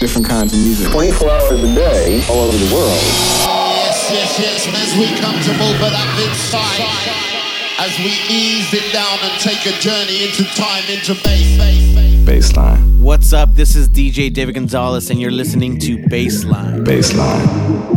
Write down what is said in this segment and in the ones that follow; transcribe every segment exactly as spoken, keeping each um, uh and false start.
different kinds of music. twenty-four hours a day, all over the world. Yes, yes, yes, as we come to move it up inside, as we ease it down and take a journey into time, into bass, bass, bass. Baseline. What's up? This is D J David Gonzalez, and you're listening to Baseline. Baseline.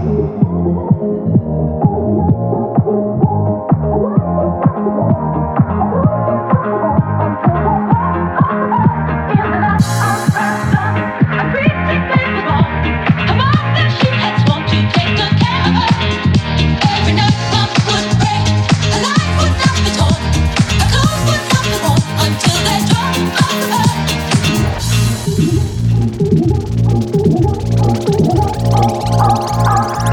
Until they drop off the earth.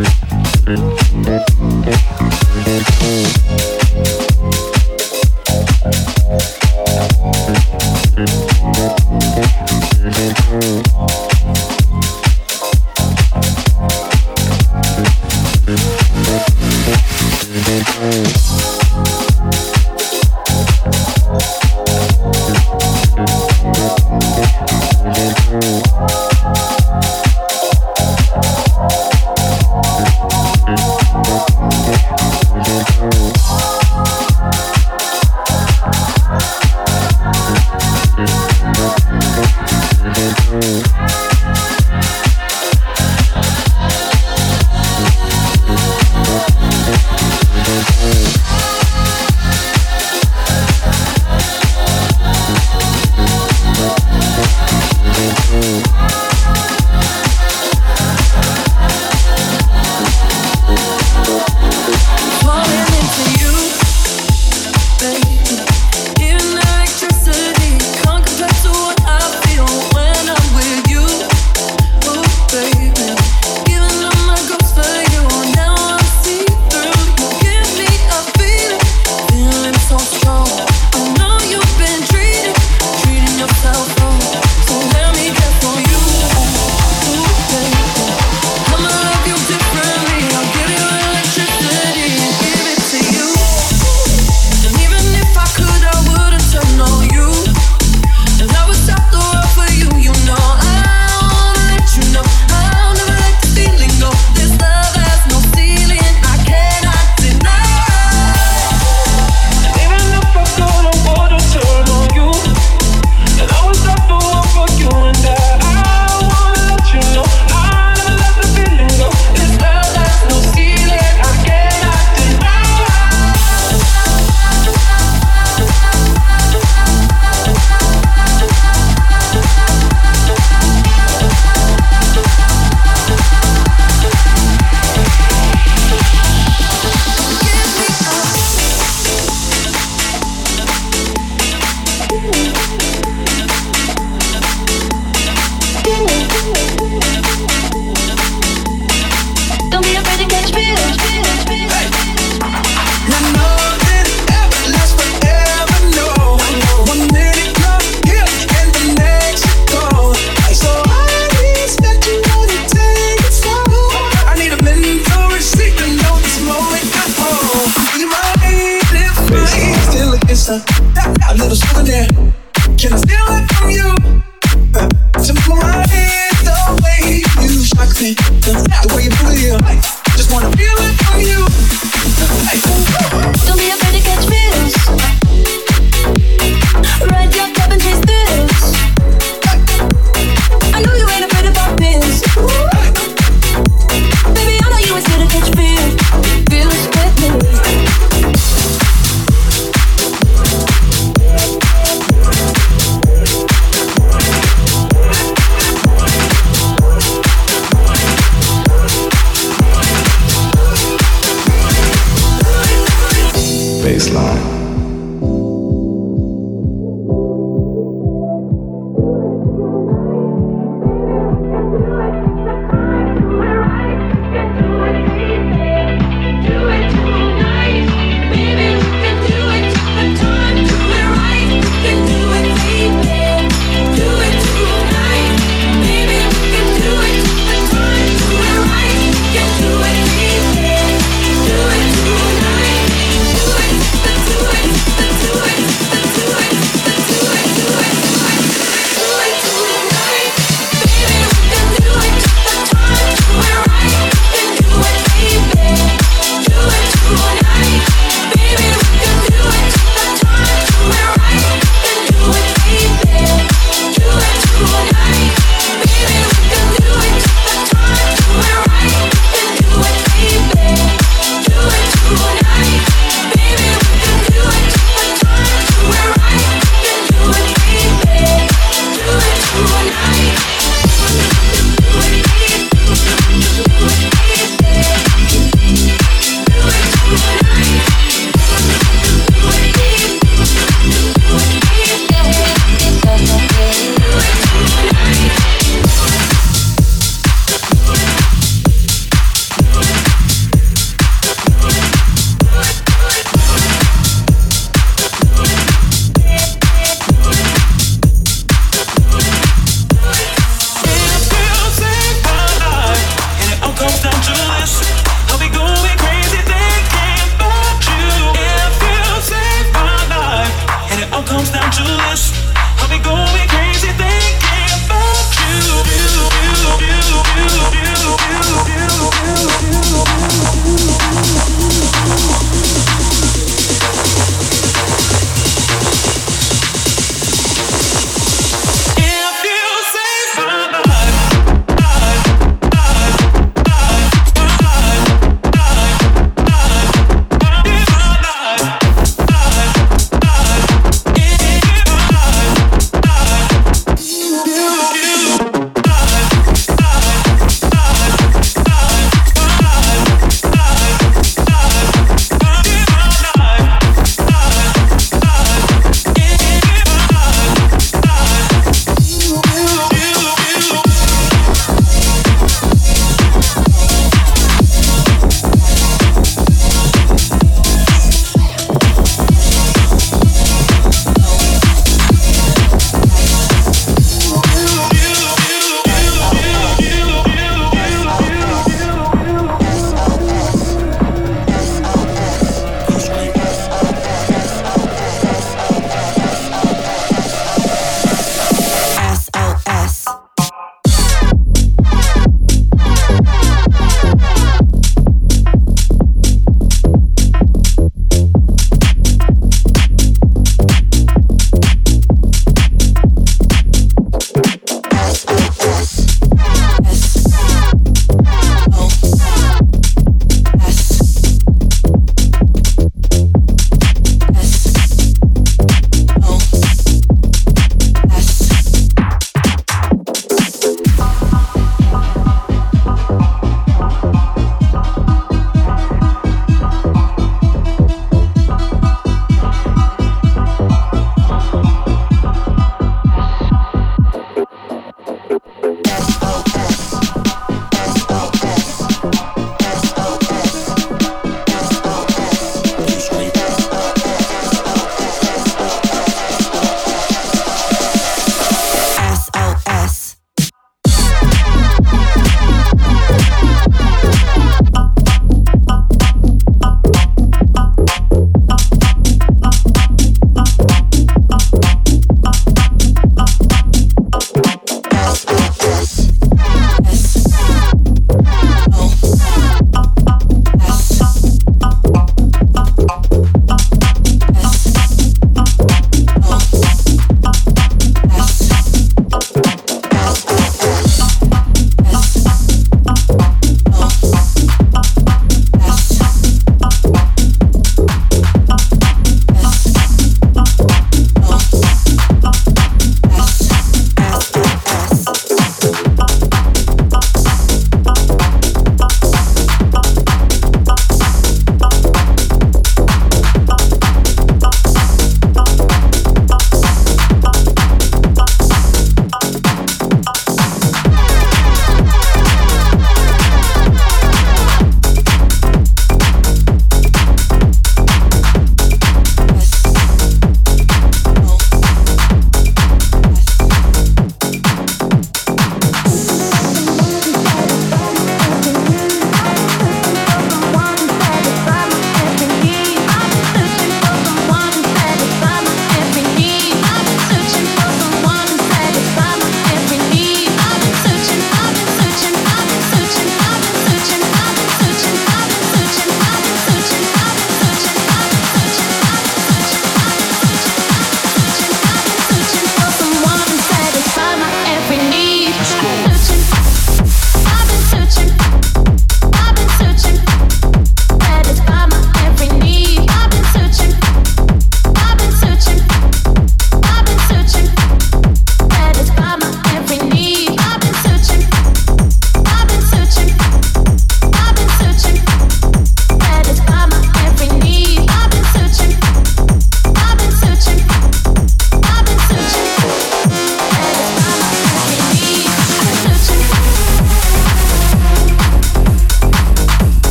Do it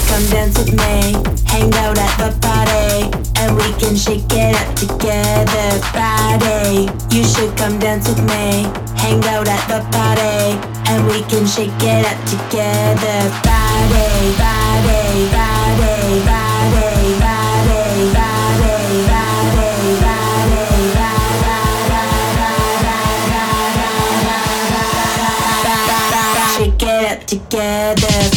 come dance with me. Hang out at the party, and we can shake it up together. Friday, you should come dance with me. Hang out at the party, and we can shake it up together. Friday, Friday, Friday, Friday, Friday, Friday, Friday, Friday. Shake it up together.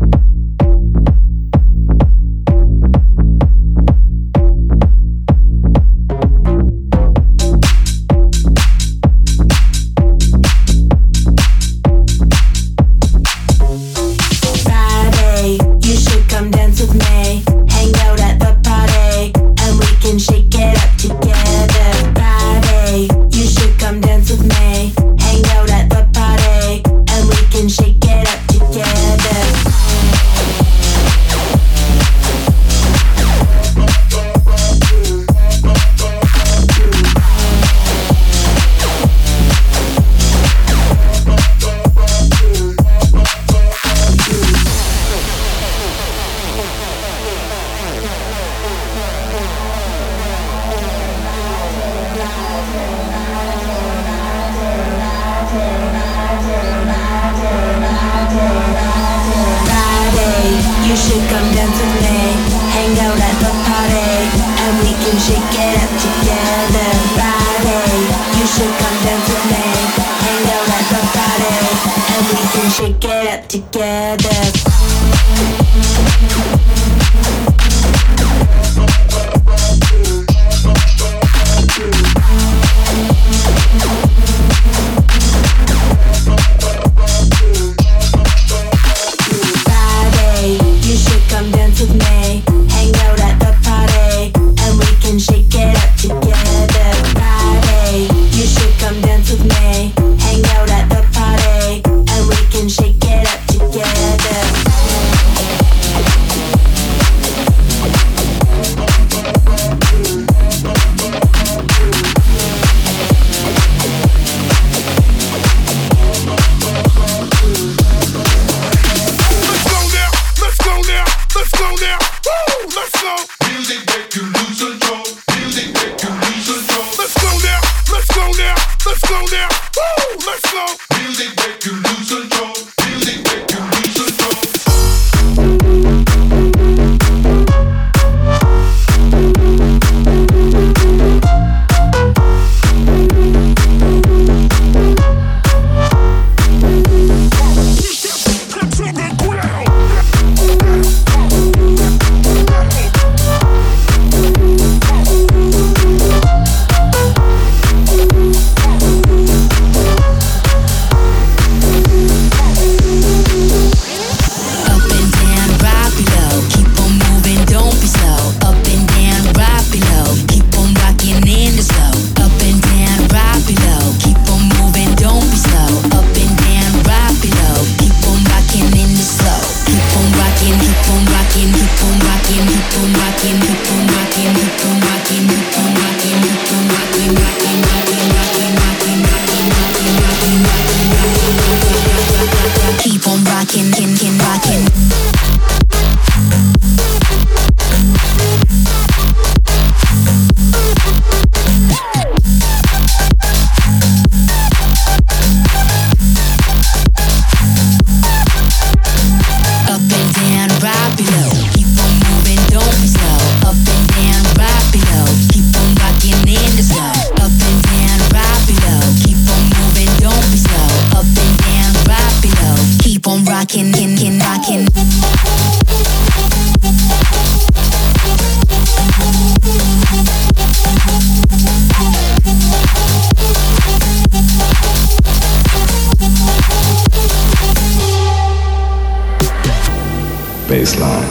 Baseline.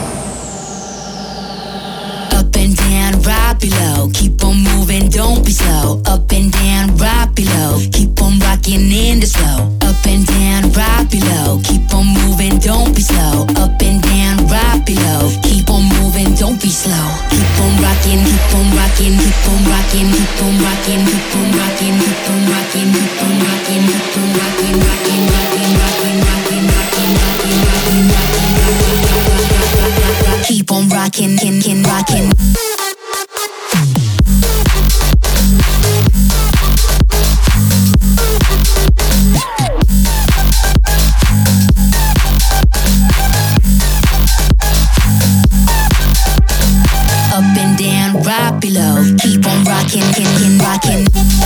Up and down, right below. Keep on moving, don't be slow. Up and down, right below. Keep on rocking in the slow. Up and down, right below. Keep on moving, don't be slow. Up and down, right below. Keep on moving, don't be slow. Keep on rocking, keep on rocking, keep on rocking, keep on rocking, keep on rocking, keep on rocking, keep on rocking, keep on rocking, rocking, rocking, rocking, rocking, rocking, rocking, rocking, rocking, rocking, rocking, rocking, rocking. keep on rocking, kin, kin, rocking. Up and down, right below, keep on rocking, kin, kin, rocking.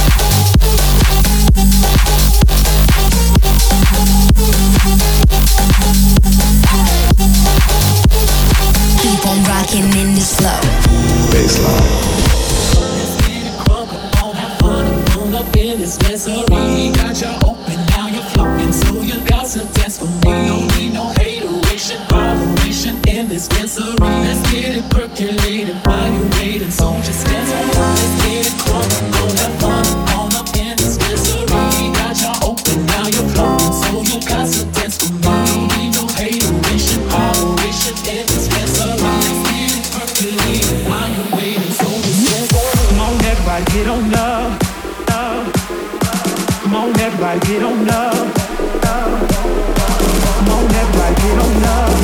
Keep on rocking in this flow. Baseline. Up in this misery, got you open, now you're floating, so you got to dance for me. Don't need no hateration, moderation in this misery. Let's get it percolated while you're waiting, so just dance for me. Let's get it crunk, go have fun, all up in this misery. Got you open, now you're floating, so you got to dance for me. Don't need no hateration, moderation in this misery. Let's get it percolated while you're waiting, so just dance for me. Come on, everybody, get on up. Come on, everybody, get on up. Come on, everybody, get on up.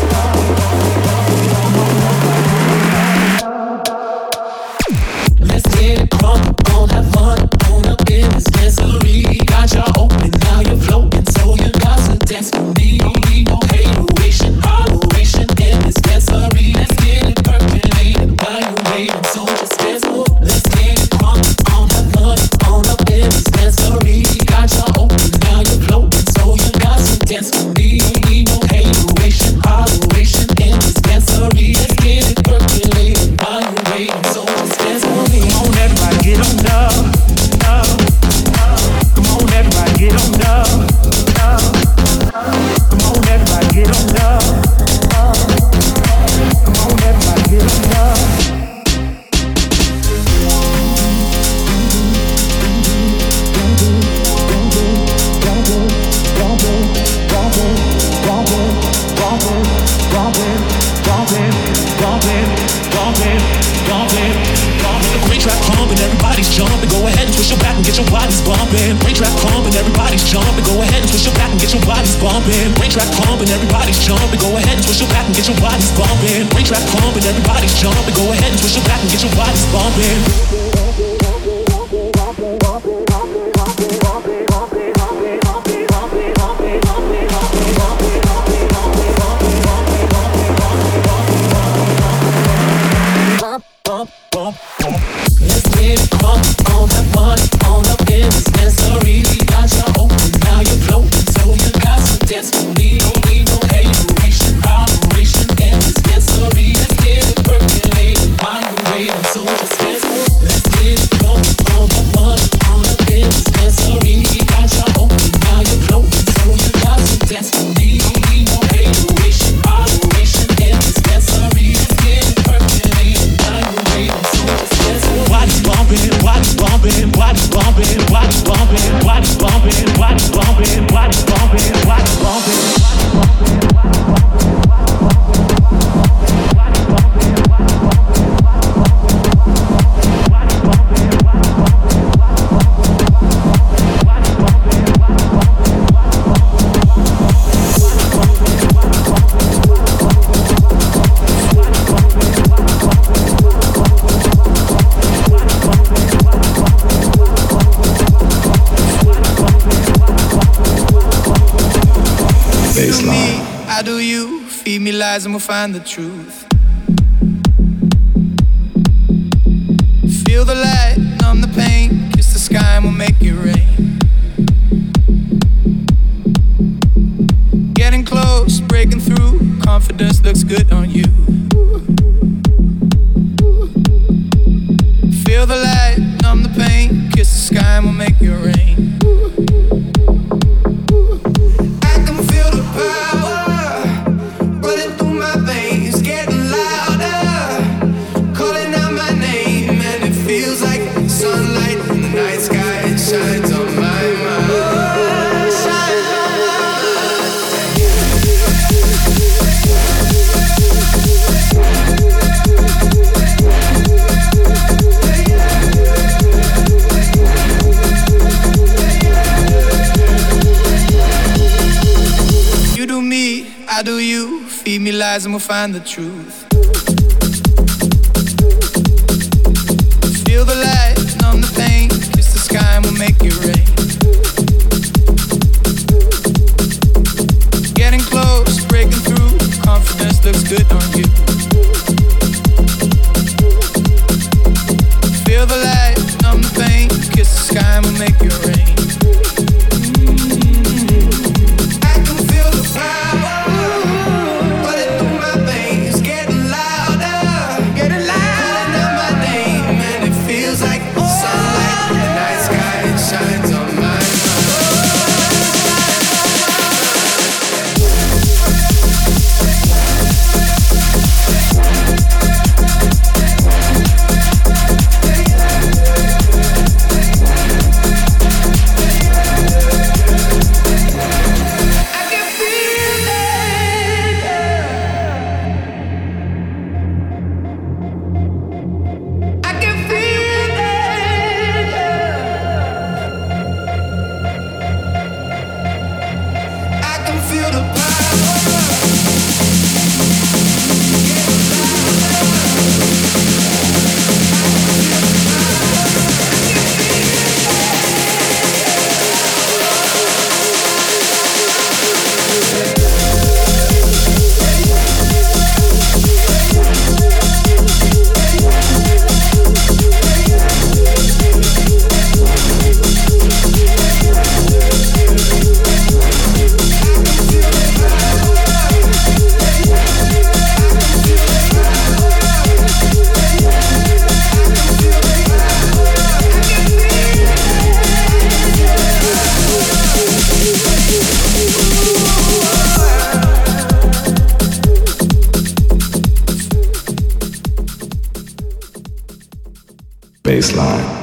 Let's get it crunk, gon' have fun, on up in this misery. Got you open, now you're floating, so you got to dance for me. Don't need no hateration, holleration in this misery. Let's get it percolated while you're waiting, so just dance for. Let's get it crunk, gon' have fun, on up in this misery. Got you open, now you're floating, so you got to dance for me. Don't need no hateration, holleration in this misery. Let's get it percolated while you're waiting, so just dance for me. Come on, everybody, get on up, up. Come on, everybody, get on up, up. Come on, everybody, get on up, up. Come on, everybody, get on up. Great track pumping, everybody's jumping. Go ahead and twist your back and get your bodies bumping. Great track pumping, everybody's jumping. Go ahead and twist your back and get your bodies bumping. Great track pumping, everybody's jumping. Go ahead and twist your back and get your bodies bumping. Great track pumping, everybody's jumping. Go ahead and twist your back and get your bodies bumping. Let's get it crunk, on that fun, on up in this misery. Got you open, now you're floating, so you got to dance for me. Don't need no hateration, holleration in this misery. Let's get it percolated while you're waiting, so just dance for. Let's get it crunk, on that fun, on up in this misery. Got you open, now you're floating, so you got to dance for me. Don't need no hateration, holleration in this misery. Let's get it percolated while you're waiting, so just dance for. Body's bumping, body's bumping, body's bumping, body's bumping, body's bumping, body's bumping, body's bumping, body's bumping. Baseline. I do you, feed me lies and we'll find the truth. Feel the light, numb the pain, kiss the sky and we'll make it rain. Getting close, breaking through, confidence looks good on you. Feel the light, numb the pain, kiss the sky and we'll make it rain. Shines on my mind. lies and we'll find the truth. Feel the light, numb the pain, kiss the sky and we'll make it rain. Getting close, breaking through, confidence looks good on you. Feel the light, numb the pain, kiss the sky and we'll make it rain. I can feel the power running through my veins, getting louder, getting louder. Calling out my name and it feels like sunlight. The night sky it shines on my mind. Baseline.